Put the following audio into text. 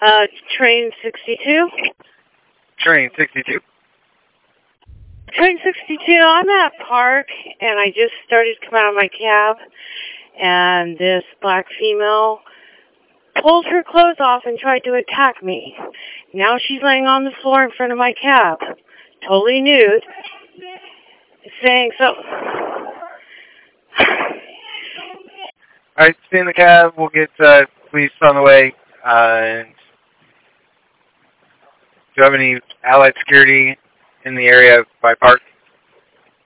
Train 62. Train 62. Train 62, I'm at a park, and I just started to come out of my cab, and this black female pulled her clothes off and tried to attack me. Now she's laying on the floor in front of my cab, totally nude, saying so... Alright, stay in the cab. We'll get police on the way. And do you have any allied security in the area by park?